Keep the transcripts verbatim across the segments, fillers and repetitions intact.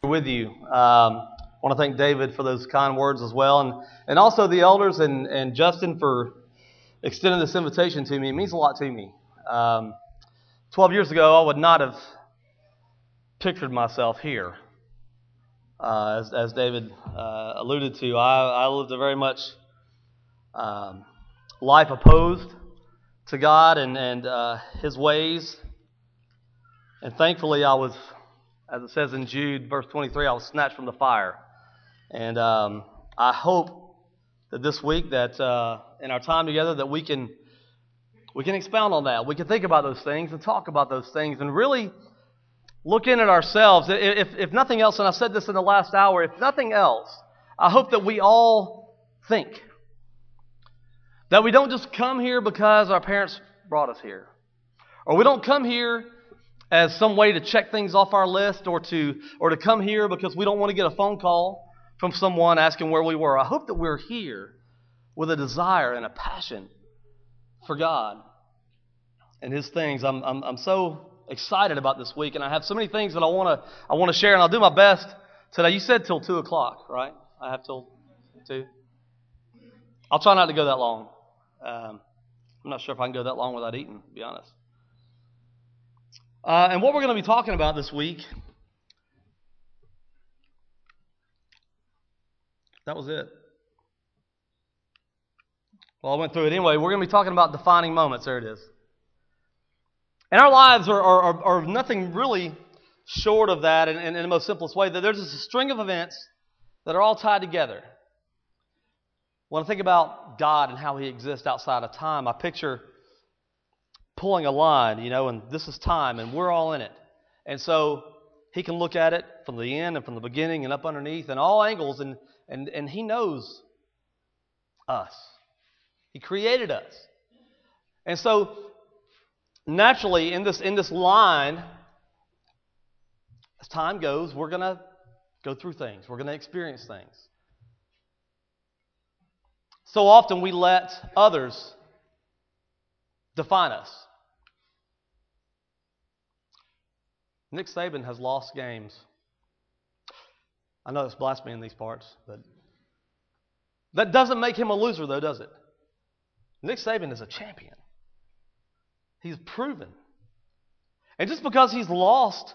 With you. Um, I want to thank David for those kind words as well, and, and also the elders and, and Justin for extending this invitation to me. It means a lot to me. Um, Twelve years ago, I would not have pictured myself here. Uh, as, as David uh, alluded to, I, I lived a very much um, life opposed to God and, and uh, His ways, and thankfully I was, as it says in Jude, verse twenty-three, I was snatched from the fire. And um, I hope that this week, that uh, in our time together, that we can we can expound on that. We can think about those things and talk about those things and really look in at ourselves. If, if nothing else, and I said this in the last hour, if nothing else, I hope that we all think. That we don't just come here because our parents brought us here. Or we don't come here as some way to check things off our list, or to or to come here because we don't want to get a phone call from someone asking where we were. I hope that we're here with a desire and a passion for God and His things. I'm I'm, I'm so excited about this week, and I have so many things that I want to I want to share, and I'll do my best today. You said till two o'clock, right? I have till two. I'll try not to go that long. Um, I'm not sure if I can go that long without eating, to be honest. Uh, and what we're going to be talking about this week, that was it. Well, I went through it anyway. We're going to be talking about defining moments. There it is. And our lives are, are, are nothing really short of that in, in, in the most simplest way. That there's just a string of events that are all tied together. When I think about God and how He exists outside of time, I picture pulling a line, you know, and this is time, and we're all in it. And so He can look at it from the end and from the beginning and up underneath and all angles, and and, and He knows us. He created us. And so naturally in this in this line, as time goes, we're going to go through things. We're going to experience things. So often we let others define us. Nick Saban has lost games. I know it's blasphemy in these parts, but that doesn't make him a loser, though, does it? Nick Saban is a champion. He's proven. And just because he's lost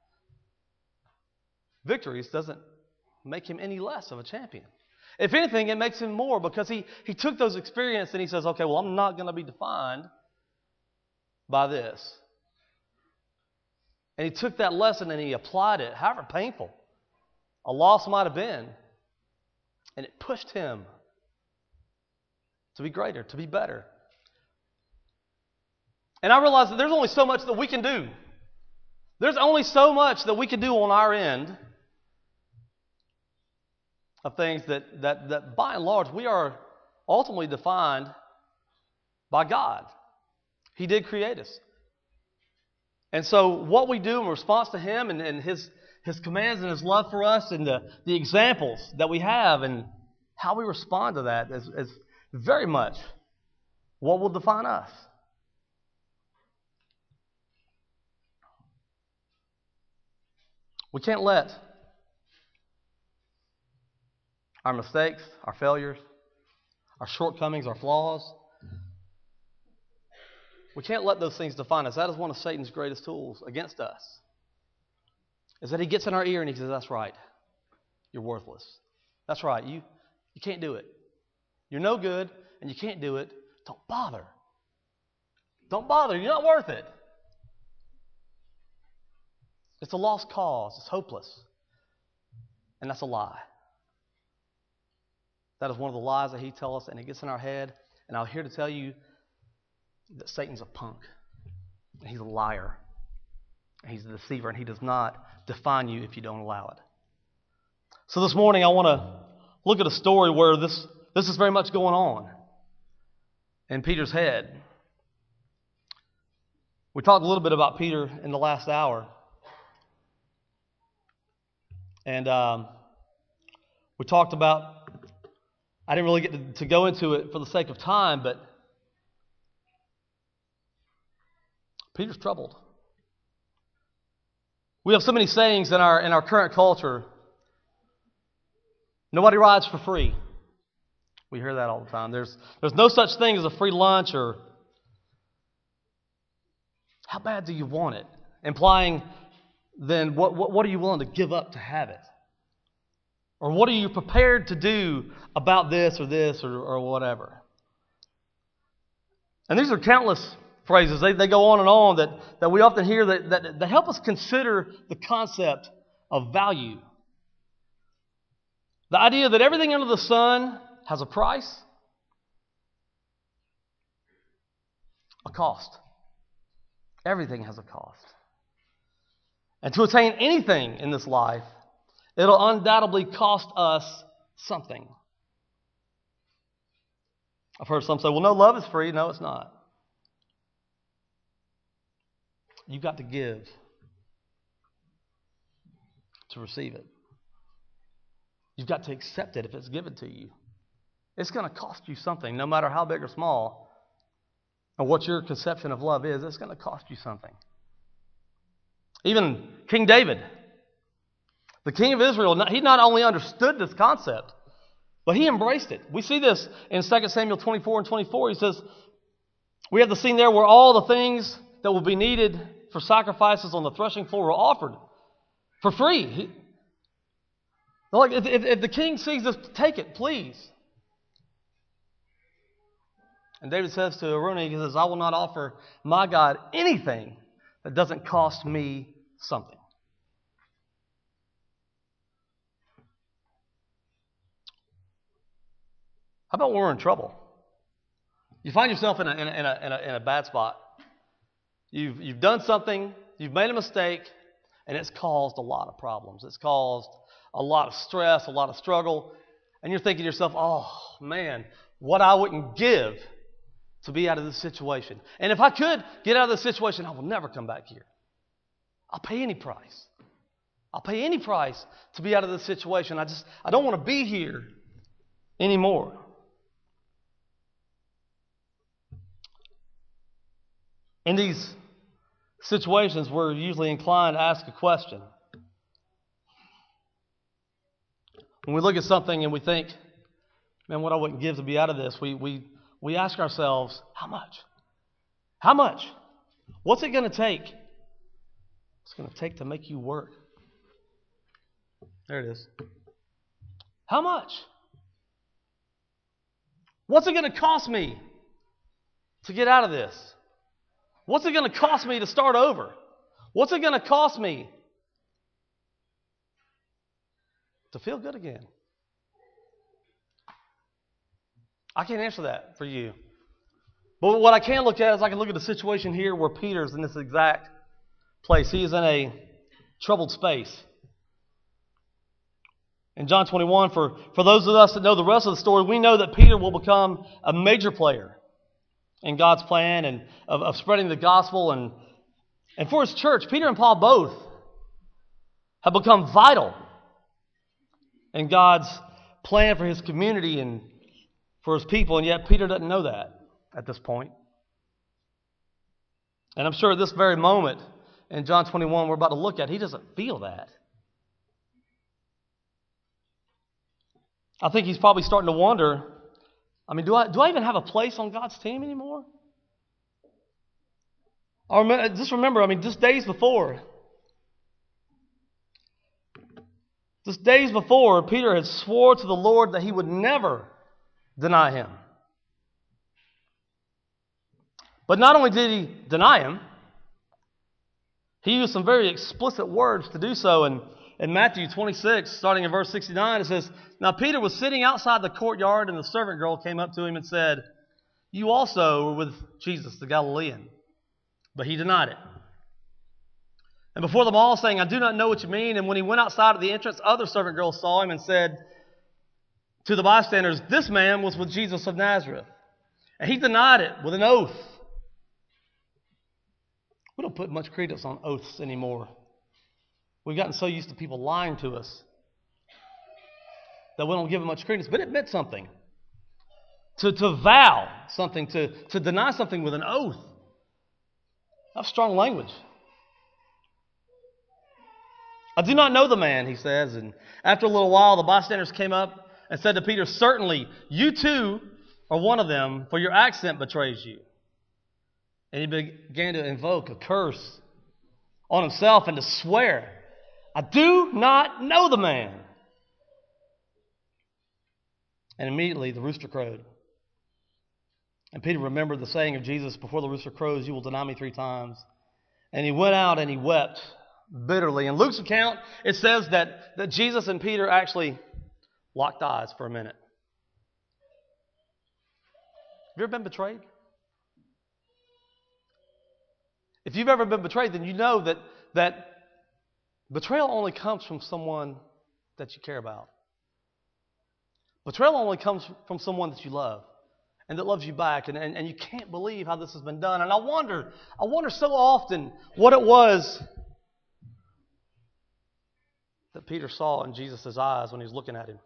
victories doesn't make him any less of a champion. If anything, it makes him more, because he, he took those experiences and he says, okay, well, I'm not going to be defined by this. And he took that lesson and he applied it, however painful a loss might have been, and it pushed him to be greater, to be better. And I realize that there's only so much that we can do. There's only so much that we can do on our end of things that, that, that by and large, we are ultimately defined by God. He did create us. And so what we do in response to Him and, and His His commands and His love for us, and the, the examples that we have and how we respond to that is, is very much what will define us. We can't let our mistakes, our failures, our shortcomings, our flaws, we can't let those things define us. That is one of Satan's greatest tools against us, is that he gets in our ear and he says, that's right, you're worthless. That's right, you, you can't do it. You're no good and you can't do it. Don't bother. Don't bother, you're not worth it. It's a lost cause. It's hopeless. And that's a lie. That is one of the lies that he tells us, and it gets in our head. And I'm here to tell you that Satan's a punk. And he's a liar. And he's a deceiver, and he does not define you if you don't allow it. So this morning I want to look at a story where this, this is very much going on in Peter's head. We talked a little bit about Peter in the last hour. And um, we talked about, I didn't really get to, to go into it for the sake of time, but Peter's troubled. We have so many sayings in our in our current culture. Nobody rides for free. We hear that all the time. There's there's no such thing as a free lunch, or how bad do you want it? Implying then what, what, what are you willing to give up to have it? Or what are you prepared to do about this or this or, or whatever? And these are countless phrases. They, they go on and on that, that we often hear that, that, that help us consider the concept of value. The idea that everything under the sun has a price, a cost. Everything has a cost. And to attain anything in this life, it'll undoubtedly cost us something. I've heard some say, well, no, love is free. No, it's not. You've got to give to receive it. You've got to accept it if it's given to you. It's going to cost you something, no matter how big or small, or what your conception of love is. It's going to cost you something. Even King David, the king of Israel, he not only understood this concept, but he embraced it. We see this in Second Samuel twenty-four and twenty-four. He says, we have the scene there where all the things that will be needed for sacrifices on the threshing floor were offered for free. He, like, if, if, if the king sees this, take it, please. And David says to Araunah, he says, I will not offer my God anything that doesn't cost me something. How about when we're in trouble? You find yourself in a, in a, in a, in a, in a bad spot. You've, you've done something, you've made a mistake, and it's caused a lot of problems. It's caused a lot of stress, a lot of struggle. And you're thinking to yourself, oh, man, what I wouldn't give to be out of this situation. And if I could get out of this situation, I will never come back here. I'll pay any price. I'll pay any price to be out of this situation. I just, I don't want to be here anymore. In these situations, we're usually inclined to ask a question. When we look at something and we think, man, what I wouldn't give to be out of this, we we we ask ourselves, how much? How much? What's it going to take? What's it going to take to make you work? There it is. How much? What's it going to cost me to get out of this? What's it going to cost me to start over? What's it going to cost me to feel good again? I can't answer that for you. But what I can look at is I can look at the situation here where Peter's in this exact place. He is in a troubled space. In John twenty-one, for, for those of us that know the rest of the story, we know that Peter will become a major player in God's plan and of, of spreading the gospel. And, and for his church, Peter and Paul both have become vital in God's plan for his community and for his people. And yet Peter doesn't know that at this point. And I'm sure at this very moment in John twenty-one we're about to look at, he doesn't feel that. I think he's probably starting to wonder, I mean, do I do I even have a place on God's team anymore? I remember, just remember, I mean, just days before, just days before, Peter had swore to the Lord that he would never deny him. But not only did he deny him, he used some very explicit words to do so. And in Matthew twenty-six, starting in verse sixty-nine, it says, now Peter was sitting outside the courtyard, and the servant girl came up to him and said, you also were with Jesus the Galilean. But he denied it. And before them all, saying, I do not know what you mean. And when he went outside of the entrance, other servant girls saw him and said to the bystanders, this man was with Jesus of Nazareth. And he denied it with an oath. We don't put much credence on oaths anymore. We've gotten so used to people lying to us that we don't give it much credence. But it meant something. To, to vow something, to, to deny something with an oath. That's strong language. I do not know the man, he says. And after a little while, the bystanders came up and said to Peter, certainly, you too are one of them, for your accent betrays you. And he began to invoke a curse on himself and to swear, I do not know the man. And immediately the rooster crowed. And Peter remembered the saying of Jesus, before the rooster crows, you will deny me three times. And he went out and he wept bitterly. In Luke's account, it says that, that Jesus and Peter actually locked eyes for a minute. Have you ever been betrayed? If you've ever been betrayed, then you know that, that betrayal only comes from someone that you care about. Betrayal only comes from someone that you love and that loves you back, and, and, and you can't believe how this has been done. And I wonder, I wonder so often what it was that Peter saw in Jesus' eyes when he was looking at him.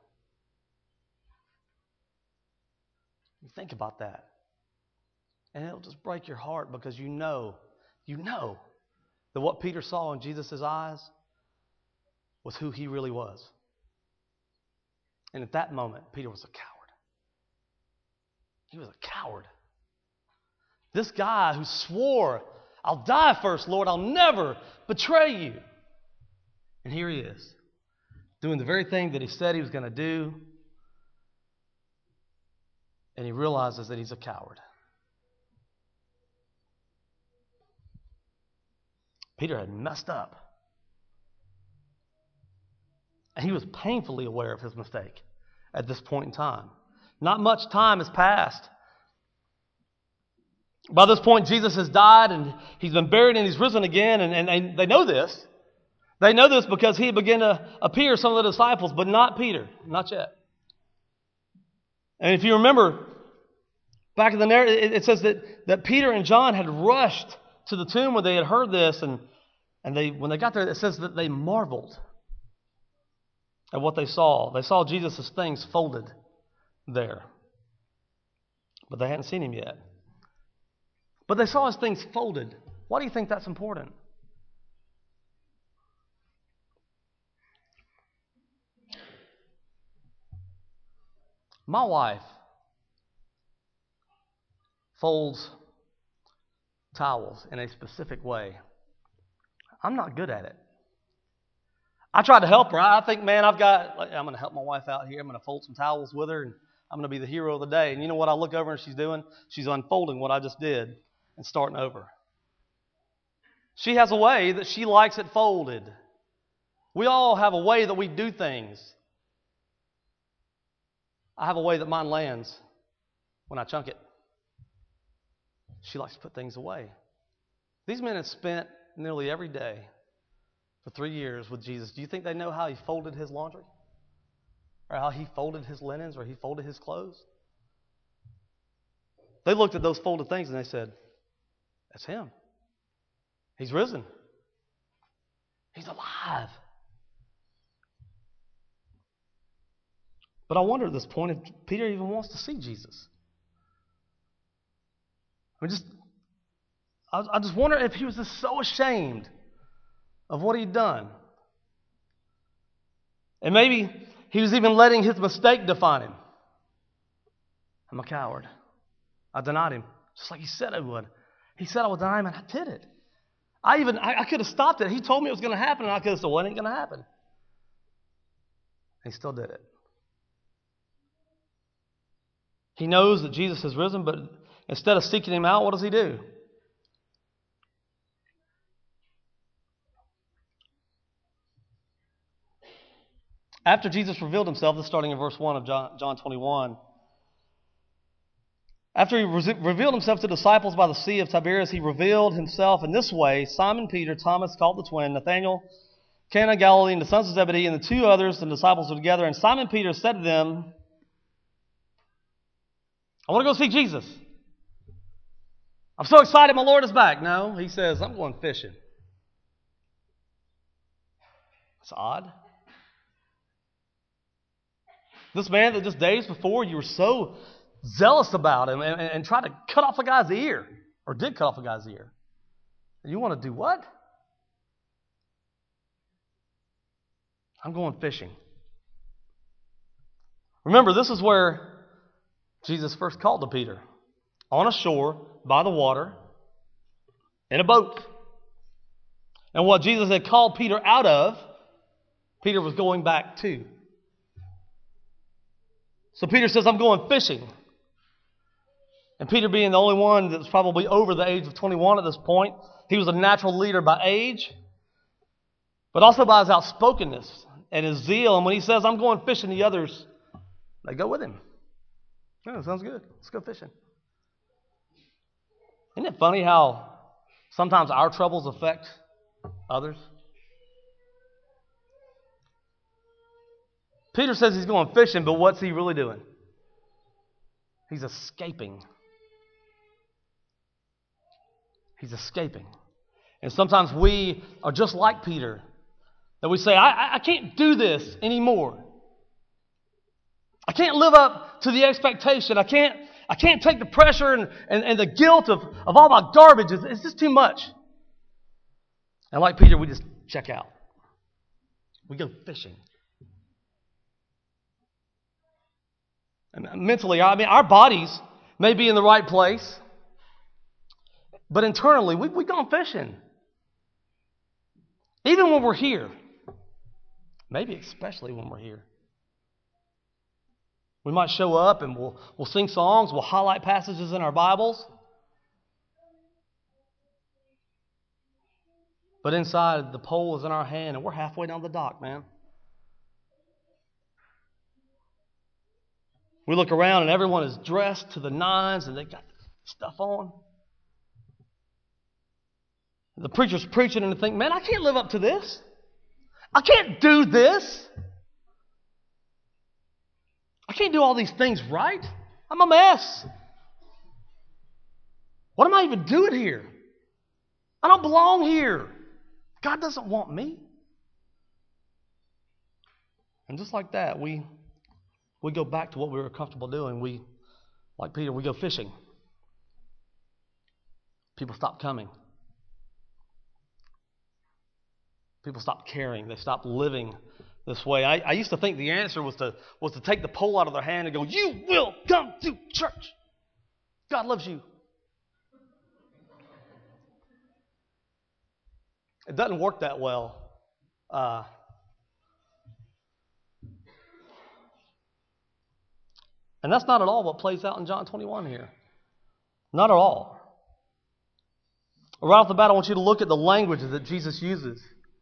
You think about that. And it'll just break your heart because you know, you know that what Peter saw in Jesus' eyes was who he really was. And at that moment, Peter was a coward. He was a coward. This guy who swore, I'll die first, Lord, I'll never betray you. And here he is, doing the very thing that he said he was going to do. And he realizes that he's a coward. Peter had messed up. And he was painfully aware of his mistake at this point in time. Not much time has passed. By this point, Jesus has died and he's been buried and he's risen again. And, and, and they know this. They know this because he began to appear to some of the disciples, but not Peter. Not yet. And if you remember, back in the narrative, it, it says that, that Peter and John had rushed to the tomb where they had heard this. And, and they when they got there, it says that they marveled at what they saw. They saw Jesus' things folded there. But they hadn't seen him yet. But they saw his things folded. Why do you think that's important? My wife folds towels in a specific way. I'm not good at it. I tried to help her. I think, man, I've got, I'm going to help my wife out here. I'm going to fold some towels with her, and I'm going to be the hero of the day. And you know what I look over and she's doing? She's unfolding what I just did and starting over. She has a way that she likes it folded. We all have a way that we do things. I have a way that mine lands when I chunk it. She likes to put things away. These men have spent nearly every day for three years with Jesus. Do you think they know how he folded his laundry? Or how he folded his linens? Or he folded his clothes? They looked at those folded things and they said, that's him. He's risen. He's alive. But I wonder at this point if Peter even wants to see Jesus. I mean, just, I, I just wonder if he was just so ashamed of what he'd done. And maybe he was even letting his mistake define him. I'm a coward. I denied him, just like he said I would. He said I would deny him, and I did it. I even I, I could have stopped it. He told me it was going to happen, and I could have said, well, it ain't going to happen. He still did it. He knows that Jesus has risen, but instead of seeking him out, what does he do? After Jesus revealed himself, this is starting in verse one of John, John twenty-one. After he re- revealed himself to disciples by the Sea of Tiberias, he revealed himself in this way: Simon Peter, Thomas called the twin, Nathanael, Cana of Galilee, and the sons of Zebedee, and the two others, the disciples were together. And Simon Peter said to them, I want to go see Jesus. I'm so excited my Lord is back. No, he says, I'm going fishing. That's odd. This man that just days before you were so zealous about him and, and, and tried to cut off a guy's ear, or did cut off a guy's ear. And you want to do what? I'm going fishing. Remember, this is where Jesus first called to Peter. On a shore, by the water, in a boat. And what Jesus had called Peter out of, Peter was going back to. So Peter says, I'm going fishing. And Peter being the only one that was probably over the age of twenty-one at this point, he was a natural leader by age, but also by his outspokenness and his zeal. And when he says, I'm going fishing, the others, they go with him. Yeah, sounds good. Let's go fishing. Isn't it funny how sometimes our troubles affect others? Peter says he's going fishing, but what's he really doing? He's escaping. He's escaping. And sometimes we are just like Peter, that we say, I, I can't do this anymore. I can't live up to the expectation. I can't, I can't take the pressure and, and, and the guilt of, of all my garbage. It's, it's just too much. And like Peter, we just check out. We go fishing. And mentally, I mean, our bodies may be in the right place, but internally, we, we've gone fishing. Even when we're here. Maybe especially when we're here. We might show up and we'll, we'll sing songs, we'll highlight passages in our Bibles. But inside, the pole is in our hand and we're halfway down the dock, man. We look around and everyone is dressed to the nines and they got stuff on. The preacher's preaching and they think, man, I can't live up to this. I can't do this. I can't do all these things right. I'm a mess. What am I even doing here? I don't belong here. God doesn't want me. And just like that, we we go back to what we were comfortable doing. We, like Peter, we go fishing. People stop coming. People stop caring. They stop living this way. I, I used to think the answer was to was to take the pole out of their hand and go, you will come to church. God loves you. It doesn't work that well. Uh, and that's not at all what plays out in John twenty-one here. Not at all. Right off the bat, I want you to look at the languages that Jesus uses.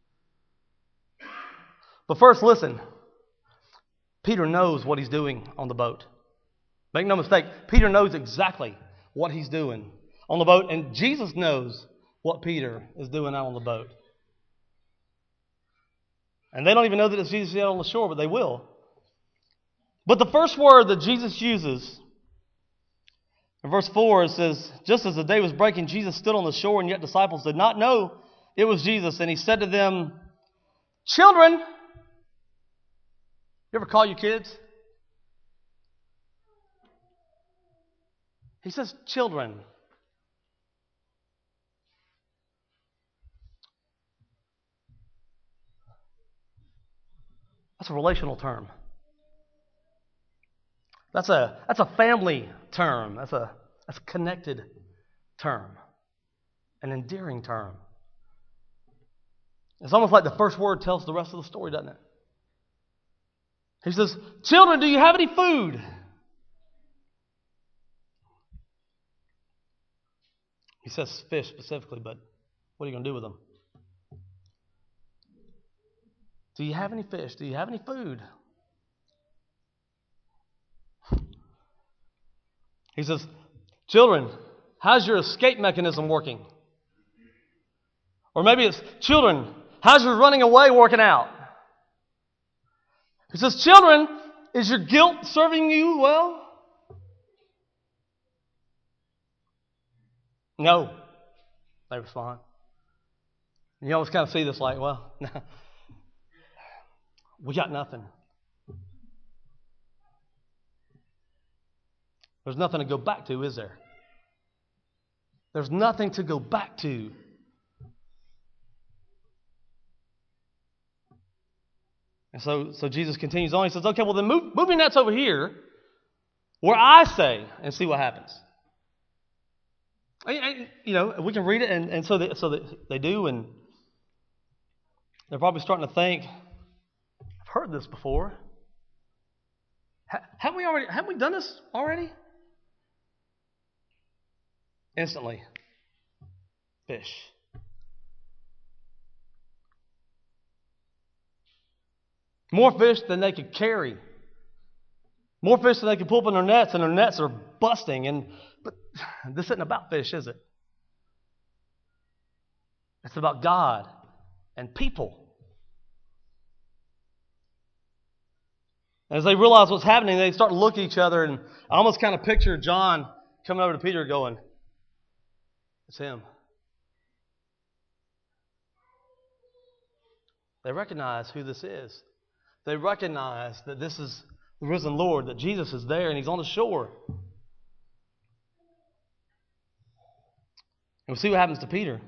But first, listen. Peter knows what he's doing on the boat. Make no mistake, Peter knows exactly what he's doing on the boat, and Jesus knows what Peter is doing out on the boat. And they don't even know that it's Jesus out on the shore, but they will. But the first word that Jesus uses, in verse four, it says, just as the day was breaking, Jesus stood on the shore, and yet disciples did not know it was Jesus. And he said to them, children, you ever call your kids? He says, children. That's a relational term. That's a that's a family term. That's a that's a connected term. An endearing term. It's almost like the first word tells the rest of the story, doesn't it? He says, children, do you have any food? He says fish specifically, but what are you going to do with them? Do you have any fish? Do you have any food? He says, children, how's your escape mechanism working? Or maybe it's, children, how's your running away working out? He says, children, is your guilt serving you well? No, they respond. You always kind of see this like, well, we got nothing. There's nothing to go back to, is there? There's nothing to go back to. And so, so Jesus continues on. He says, okay, well then move, move your nets over here where I say and see what happens. And, and, you know, we can read it, and, and so, they, so they, they do, and they're probably starting to think, I've heard this before. Ha, haven't we already? Haven't we done this already? Instantly, fish. More fish than they could carry. More fish than they could pull up in their nets, and their nets are busting. And but this isn't about fish, is it? It's about God and people. As they realize what's happening, they start to look at each other, and I almost kind of picture John coming over to Peter going, it's him. They recognize who this is. They recognize that this is the risen Lord, that Jesus is there and he's on the shore. And we'll see what happens to Peter.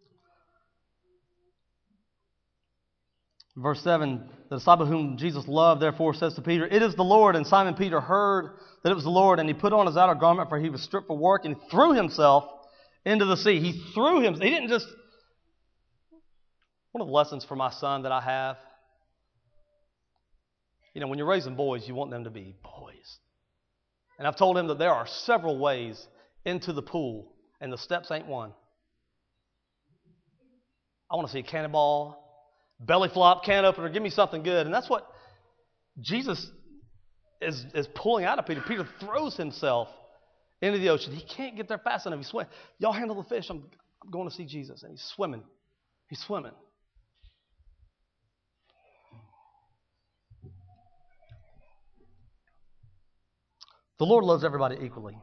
Verse seven, the disciple whom Jesus loved therefore says to Peter, it is the Lord. And Simon Peter heard that it was the Lord, and he put on his outer garment, for he was stripped for work, and threw himself into the sea. He threw him. He didn't just... One of the lessons for my son that I have, you know, when you're raising boys, you want them to be boys. And I've told him that there are several ways into the pool, and the steps ain't one. I want to see a cannonball, belly flop, can opener, give me something good. And that's what Jesus is, is pulling out of Peter. Peter throws himself into the ocean. He can't get there fast enough. He's swimming. Y'all handle the fish. I'm, I'm going to see Jesus. And he's swimming. He's swimming. The Lord loves everybody equally.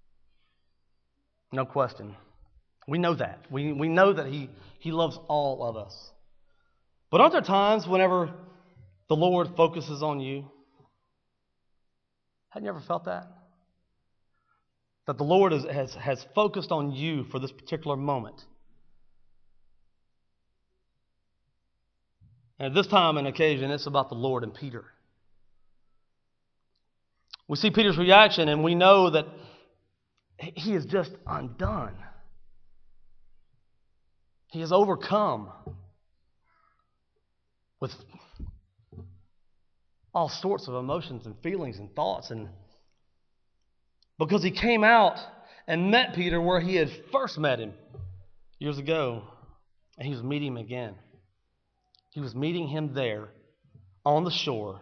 No question. We know that. We, we know that he, he loves all of us. But aren't there times whenever the Lord focuses on you? Hadn't you ever felt that? That the Lord is, has, has focused on you for this particular moment. And at this time and occasion, it's about the Lord and Peter. We see Peter's reaction, and we know that he is just undone. He is overcome with all sorts of emotions and feelings and thoughts. And because he came out and met Peter where he had first met him years ago, and he was meeting him again. He was meeting him there on the shore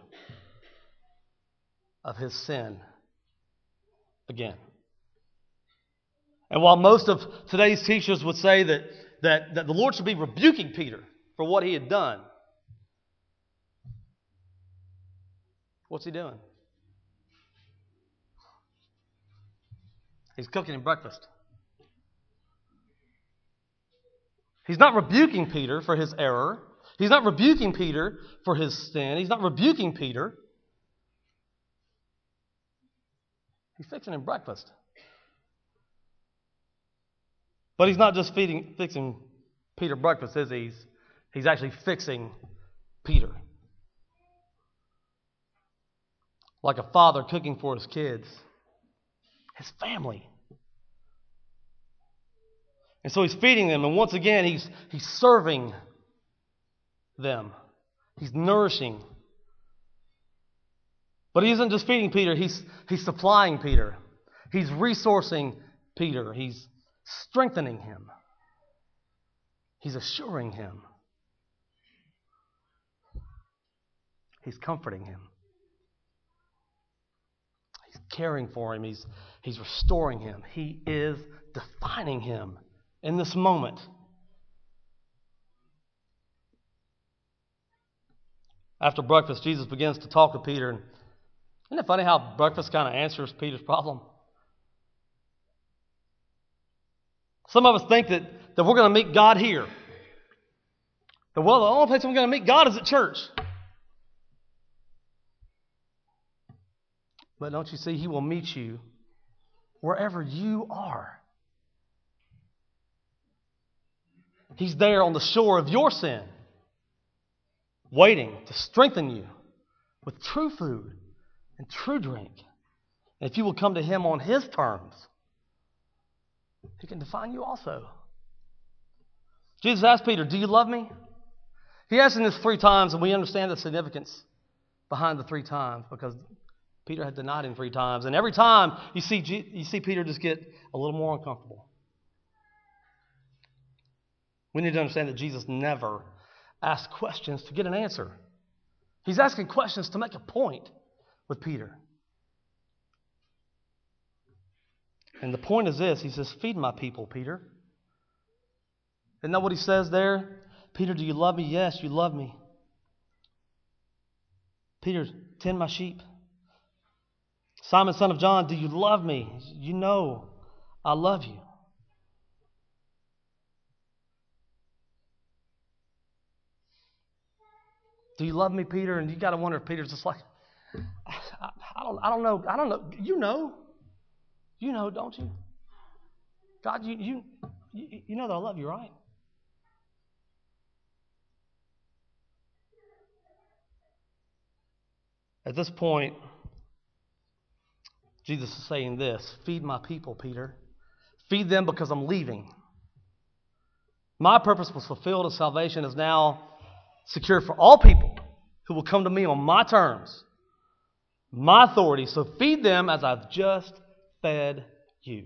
of his sin again. And while most of today's teachers would say that, that, that the Lord should be rebuking Peter for what he had done, what's he doing? He's cooking him breakfast. He's not rebuking Peter for his error. He's not rebuking Peter for his sin. He's not rebuking Peter. He's fixing him breakfast. But he's not just feeding, fixing Peter breakfast, is he? He's, he's actually fixing Peter. Like a father cooking for his kids, his family. And so he's feeding them, and once again, he's, he's serving them. He's nourishing. But he isn't just feeding Peter, he's, he's supplying Peter. He's resourcing Peter. He's strengthening him. He's assuring him. He's comforting him. He's caring for him. He's, he's restoring him. He is defining him in this moment. After breakfast, Jesus begins to talk with Peter. And isn't it funny how breakfast kind of answers Peter's problem? Some of us think that, that we're going to meet God here. That, well, the only place we're going to meet God is at church. But don't you see, He will meet you wherever you are. He's there on the shore of your sin, waiting to strengthen you with true food and true drink. And if you will come to him on his terms, he can define you also. Jesus asked Peter, do you love me? He asked him this three times, and we understand the significance behind the three times because Peter had denied him three times. And every time you see, you see Peter just get a little more uncomfortable. We need to understand that Jesus never asked questions to get an answer. He's asking questions to make a point with Peter. And the point is this. He says, feed my people, Peter. Isn't that what he says there? Peter, do you love me? Yes, you love me. Peter, tend my sheep. Simon, son of John, do you love me? You know I love you. Do you love me, Peter? And you got to wonder if Peter's just like, I, I don't, I don't know, I don't know. You know, you know, don't you? God, you, you, you know that I love you, right? At this point, Jesus is saying this, feed my people, Peter. Feed them because I'm leaving. My purpose was fulfilled and salvation is now secure for all people who will come to me on my terms, my authority. So feed them as I've just fed you.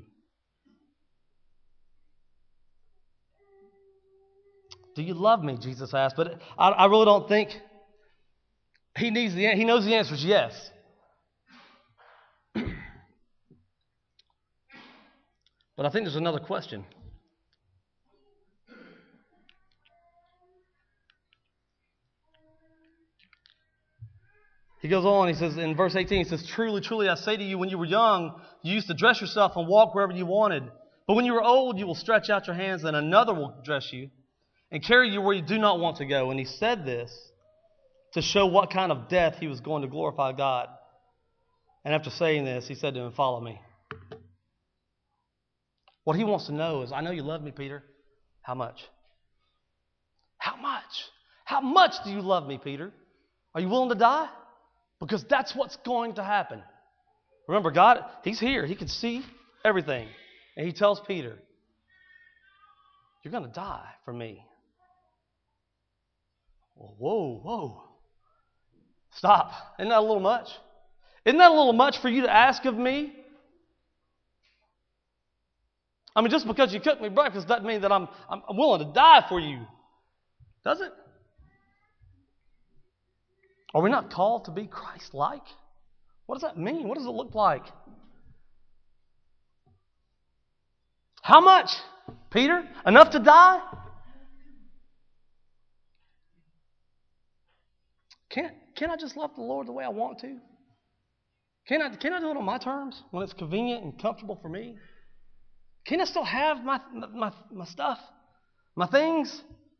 Do you love me? Jesus asked. But I, I really don't think he needs the. He knows the answer is yes. But I think there's another question. He goes on, he says in verse eighteen, he says, truly, truly, I say to you, when you were young, you used to dress yourself and walk wherever you wanted. But when you are old, you will stretch out your hands and another will dress you and carry you where you do not want to go. And he said this to show what kind of death he was going to glorify God. And after saying this, he said to him, follow me. What he wants to know is, I know you love me, Peter. How much? How much? How much do you love me, Peter? Are you willing to die? Because that's what's going to happen. Remember, God, he's here. He can see everything. And he tells Peter, you're going to die for me. Whoa, whoa. Stop. Isn't that a little much? Isn't that a little much for you to ask of me? I mean, just because you cook me breakfast doesn't mean that I'm, I'm willing to die for you. Does it? Are we not called to be Christ-like? What does that mean? What does it look like? How much, Peter? Enough to die? Can't, can't I just love the Lord the way I want to? Can I, can I do it on my terms when it's convenient and comfortable for me? Can I still have my, my, my stuff, my things?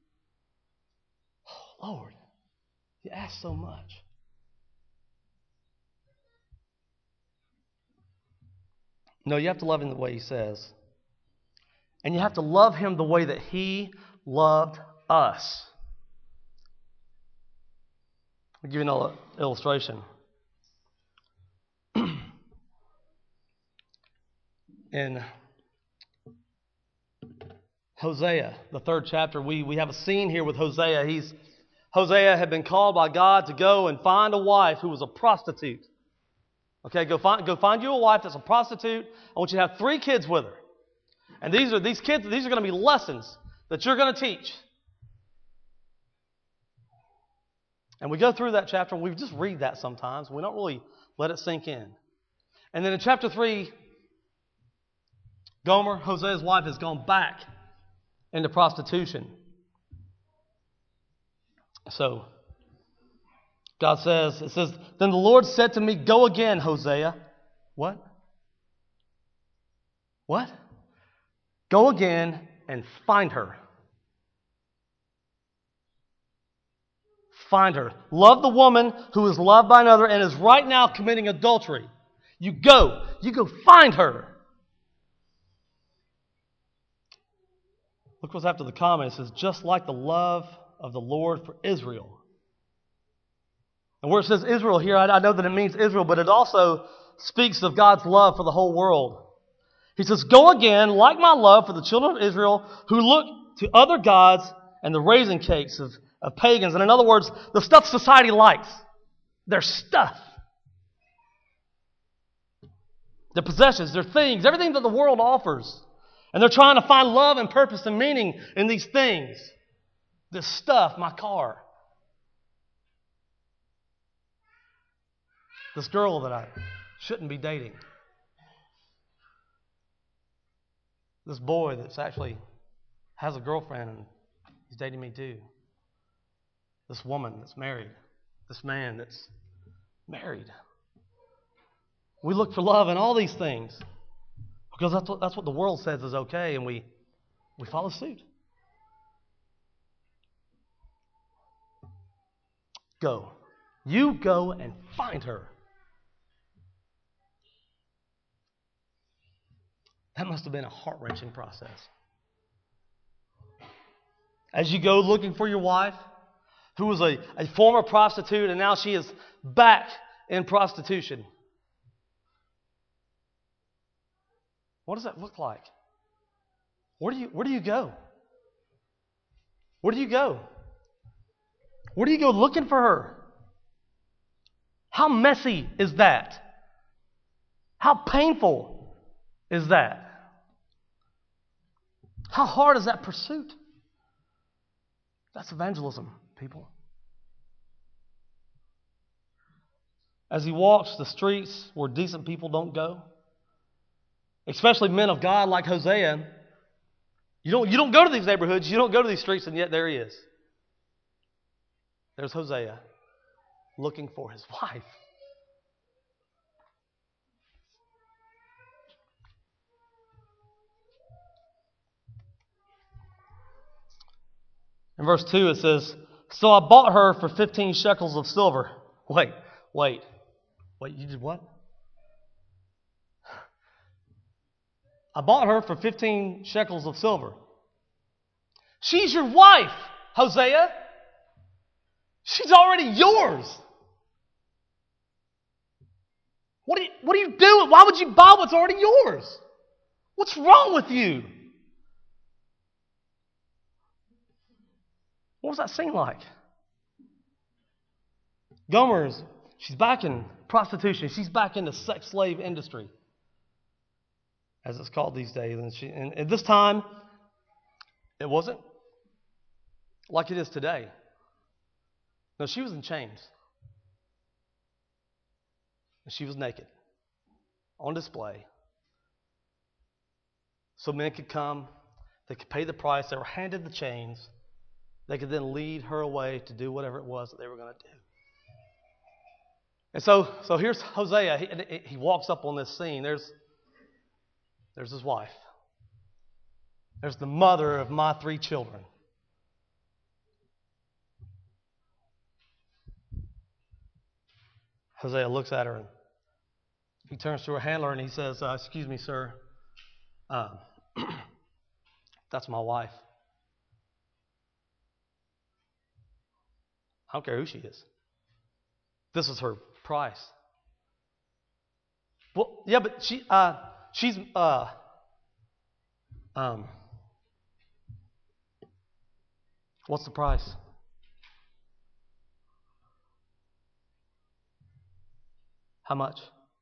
Oh, Lord, you ask so much. No, you have to love him the way he says. And you have to love him the way that he loved us. I'll give you an illustration. In Hosea, the third chapter, we, we have a scene here with Hosea. He's Hosea had been called by God to go and find a wife who was a prostitute. Okay, go find go find you a wife that's a prostitute. I want you to have three kids with her. And these are these kids, these are going to be lessons that you're going to teach. And we go through that chapter and we just read that sometimes. We don't really let it sink in. And then in chapter three, Gomer, Hosea's wife, has gone back into prostitution. So, God says, it says, then the Lord said to me, go again, Hosea. What? What? Go again and find her. Find her. Love the woman who is loved by another and is right now committing adultery. You go. You go find her. Look what's after the comment. It says, just like the love of the Lord for Israel. And where it says Israel here, I, I know that it means Israel, but it also speaks of God's love for the whole world. He says, go again, like my love for the children of Israel who look to other gods and the raisin cakes of, of pagans. And in other words, the stuff society likes. Their stuff. Their possessions, their things, everything that the world offers. And they're trying to find love and purpose and meaning in these things. This stuff, my car. This girl that I shouldn't be dating. This boy that's actually has a girlfriend and he's dating me too. This woman that's married. This man that's married. We look for love in all these things because that's what, that's what the world says is okay, and we, we follow suit. Go. You go and find her. That must have been a heart-wrenching process. As you go looking for your wife, who was a, a former prostitute, and now she is back in prostitution. What does that look like? Where do you, where do you go? Where do you go? Where do you go looking for her? How messy is that? How painful is that? How hard is that pursuit? That's evangelism, people. As he walks the streets where decent people don't go, especially men of God like Hosea, you don't, you don't go to these neighborhoods, you don't go to these streets, and yet there he is. There's Hosea looking for his wife. In verse two it says, so I bought her for fifteen shekels of silver. Wait, wait, wait, you did what? I bought her for fifteen shekels of silver. She's your wife, Hosea. She's already yours. What are you, what are you doing? Why would you buy what's already yours? What's wrong with you? What was that scene like? Gomer's, she's back in prostitution. She's back in the sex slave industry, as it's called these days. And, she, and at this time, it wasn't like it is today. No, she was in chains. And she was naked, on display. So men could come, they could pay the price, they were handed the chains. They could then lead her away to do whatever it was that they were going to do. And so, so here's Hosea. He, he walks up on this scene. There's, there's his wife. There's the mother of my three children. Hosea looks at her and he turns to her handler and he says, uh, excuse me, sir. Um, that's my wife. I don't care who she is. This is her price. Well, yeah, but she, uh, she's, uh, um, what's the price? How much?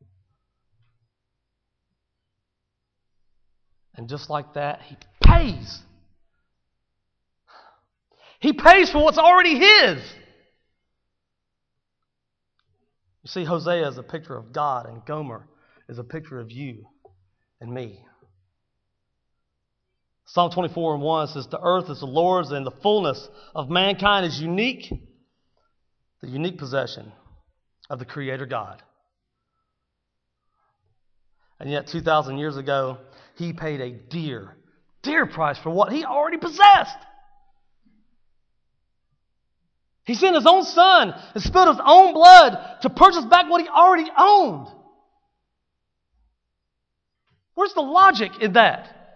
And just like that, he pays. He pays for what's already his. You see, Hosea is a picture of God, and Gomer is a picture of you and me. Psalm twenty-four and one says, the earth is the Lord's and the fullness of mankind is unique, the unique possession of the Creator God. And yet two thousand years ago, he paid a dear, dear price for what he already possessed. He sent his own son and spilled his own blood to purchase back what he already owned. Where's the logic in that?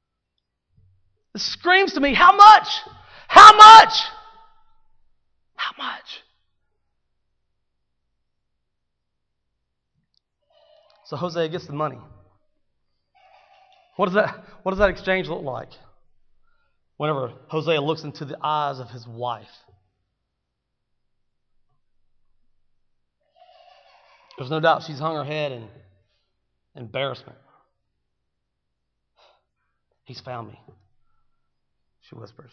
It screams to me, how much? How much? How much? So Hosea gets the money. What does that, what does that exchange look like? Whenever Hosea looks into the eyes of his wife, there's no doubt she's hung her head in embarrassment. He's found me, she whispers.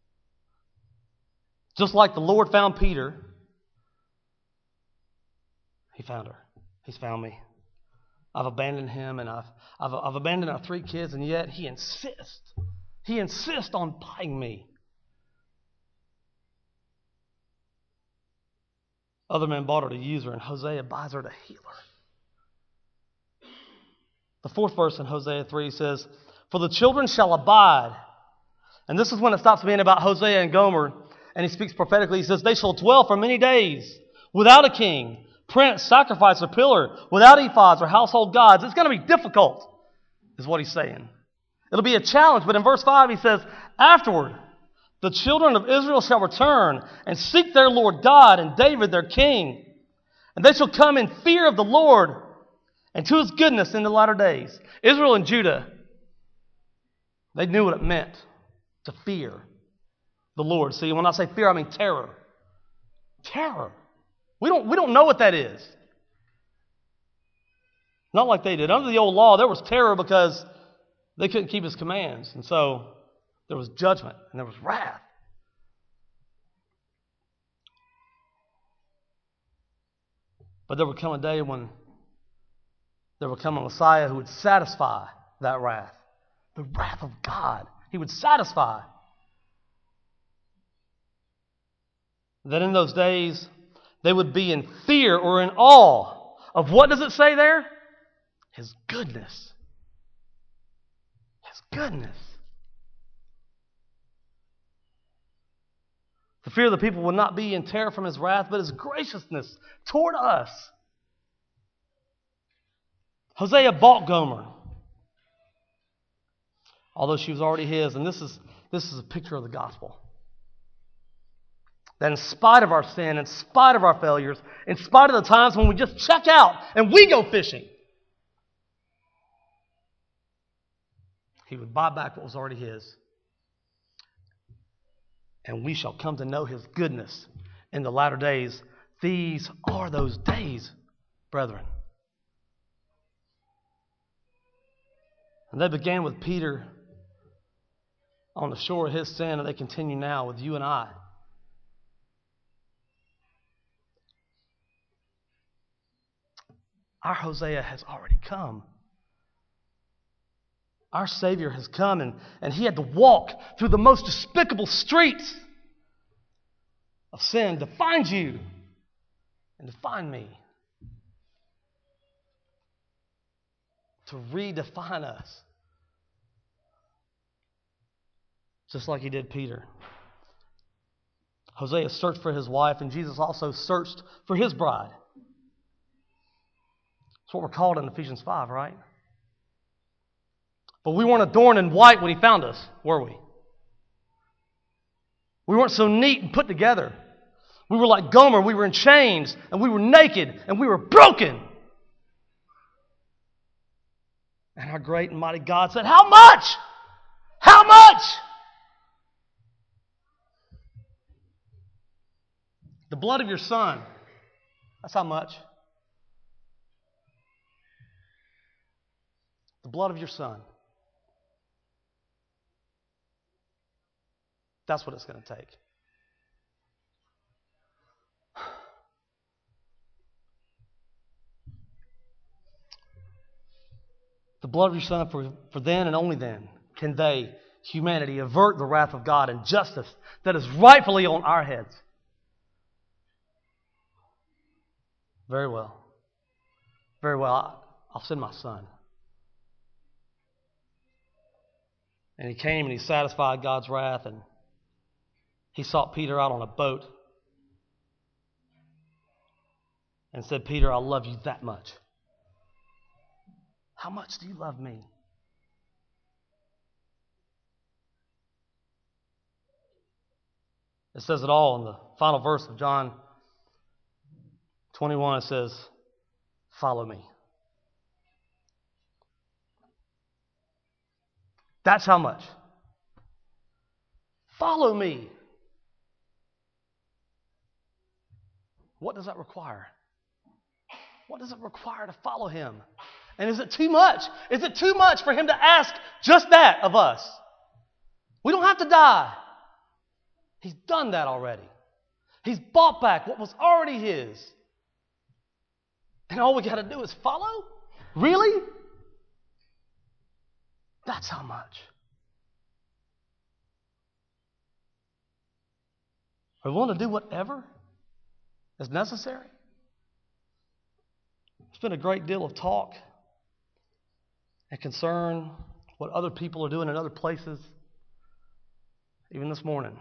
Just like the Lord found Peter, he found her. He's found me. I've abandoned him, and I've, I've, I've abandoned our three kids, and yet he insists. He insists on buying me. Other men bought her to use her, and Hosea buys her to heal her. The fourth verse in Hosea three says, "For the children shall abide." And this is when it stops being about Hosea and Gomer, and he speaks prophetically. He says, "They shall dwell for many days without a king, prince, sacrifice, or pillar, without ephods or household gods." It's going to be difficult, is what he's saying. It'll be a challenge, but in verse five he says, "Afterward, the children of Israel shall return and seek their Lord God and David their king. And they shall come in fear of the Lord and to his goodness in the latter days." Israel and Judah, they knew what it meant to fear the Lord. See, when I say fear, I mean terror. Terror. We don't, we don't know what that is. Not like they did. Under the old law, there was terror because they couldn't keep his commands. And so there was judgment and there was wrath. But there would come a day when there would come a Messiah who would satisfy that wrath. The wrath of God. He would satisfy. That in those days, they would be in fear or in awe of, what does it say there? His goodness. His goodness. The fear of the people would not be in terror from his wrath, but his graciousness toward us. Hosea bought Gomer, although she was already his, and this is, this is a picture of the gospel. That in spite of our sin, in spite of our failures, in spite of the times when we just check out and we go fishing, he would buy back what was already his. And we shall come to know his goodness in the latter days. These are those days, brethren. And they began with Peter on the shore of his sin, and they continue now with you and I. Our Hosea has already come. Our Savior has come, and, and he had to walk through the most despicable streets of sin to find you and to find me. To redefine us. Just like he did Peter. Hosea searched for his wife, and Jesus also searched for his bride. That's what we're called in Ephesians five, right? But we weren't adorned in white when he found us, were we? We weren't so neat and put together. We were like Gomer. We were in chains, and we were naked, and we were broken. And our great and mighty God said, "How much? How much?" The blood of your son. That's how much. The blood of your son. That's what it's going to take. The blood of your son, for, for then and only then can they, humanity, avert the wrath of God and justice that is rightfully on our heads. Very well. Very well. I'll send my son. And he came and he satisfied God's wrath, and he sought Peter out on a boat and said, "Peter, I love you that much. How much do you love me?" It says it all in the final verse of John twenty-one. It says, follow me. That's how much. Follow me. What does that require? What does it require to follow him? And is it too much? Is it too much for him to ask just that of us? We don't have to die. He's done that already. He's bought back what was already his. And all we got to do is follow? Really? That's how much. Are we willing to do whatever is necessary? There's been a great deal of talk and concern what other people are doing in other places, even this morning.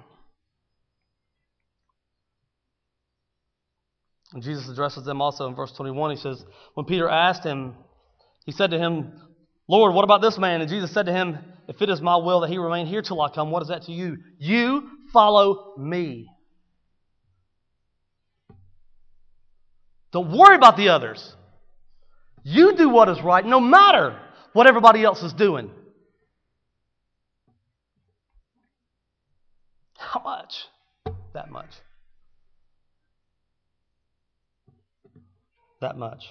And Jesus addresses them also in verse twenty-one. He says, when Peter asked him, he said to him, Lord, what about this man? And Jesus said to him, if it is my will that he remain here till I come, what is that to you? You follow me. Don't worry about the others. You do what is right, no matter what everybody else is doing. How much? That much. That much.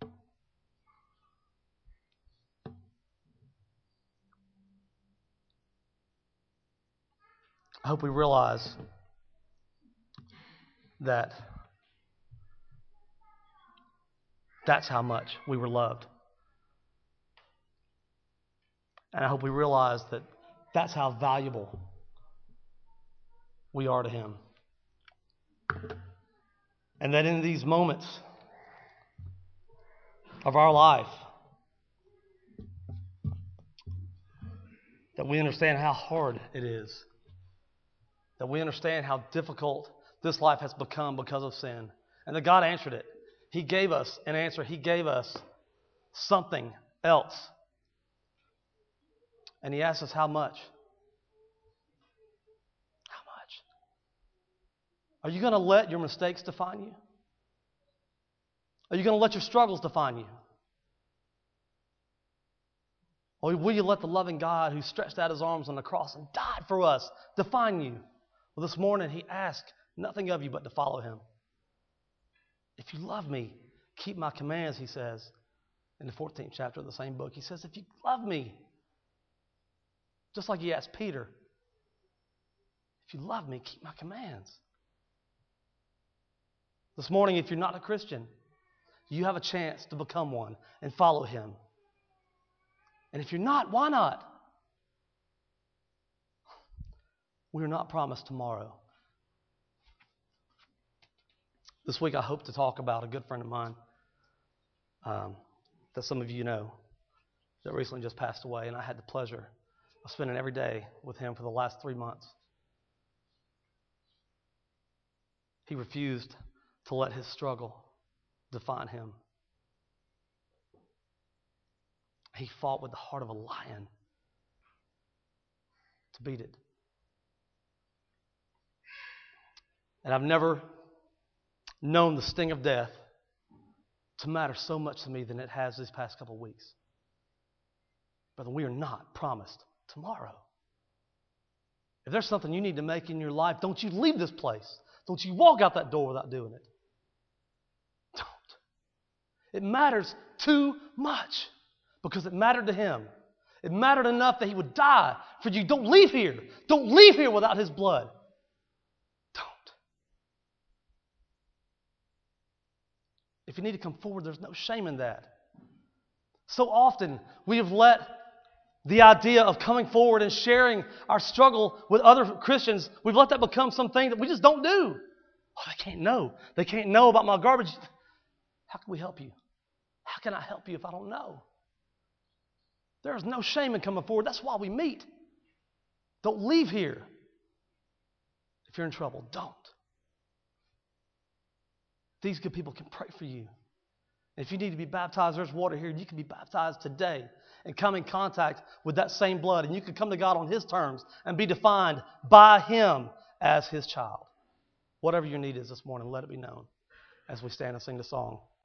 I hope we realize that that's how much we were loved. And I hope we realize that that's how valuable we are to him. And that in these moments of our life, that we understand how hard it is. That we understand how difficult this life has become because of sin. And that God answered it. He gave us an answer. He gave us something else. And he asked us how much? How much? Are you going to let your mistakes define you? Are you going to let your struggles define you? Or will you let the loving God who stretched out his arms on the cross and died for us define you? Well, this morning he asked nothing of you but to follow him. If you love me, keep my commands, he says in the fourteenth chapter of the same book. He says, if you love me, just like he asked Peter, if you love me, keep my commands. This morning, if you're not a Christian, you have a chance to become one and follow him. And if you're not, why not? We are not promised tomorrow. This week I hope to talk about a good friend of mine um, that some of you know that recently just passed away, and I had the pleasure of spending every day with him for the last three months. He refused to let his struggle define him. He fought with the heart of a lion to beat it. And I've never known the sting of death to matter so much to me than it has these past couple of weeks. Brother, we are not promised tomorrow. If there's something you need to make in your life, don't you leave this place. Don't you walk out that door without doing it. Don't. It matters too much because it mattered to him. It mattered enough that he would die for you. Don't leave here. Don't leave here without his blood. Don't. If you need to come forward, there's no shame in that. So often we have let the idea of coming forward and sharing our struggle with other Christians, we've let that become something that we just don't do. Oh, they can't know. They can't know about my garbage. How can we help you? How can I help you if I don't know? There is no shame in coming forward. That's why we meet. Don't leave here. If you're in trouble, don't. These good people can pray for you. And if you need to be baptized, there's water here. You can be baptized today and come in contact with that same blood. And you can come to God on his terms and be defined by him as his child. Whatever your need is this morning, let it be known as we stand and sing the song.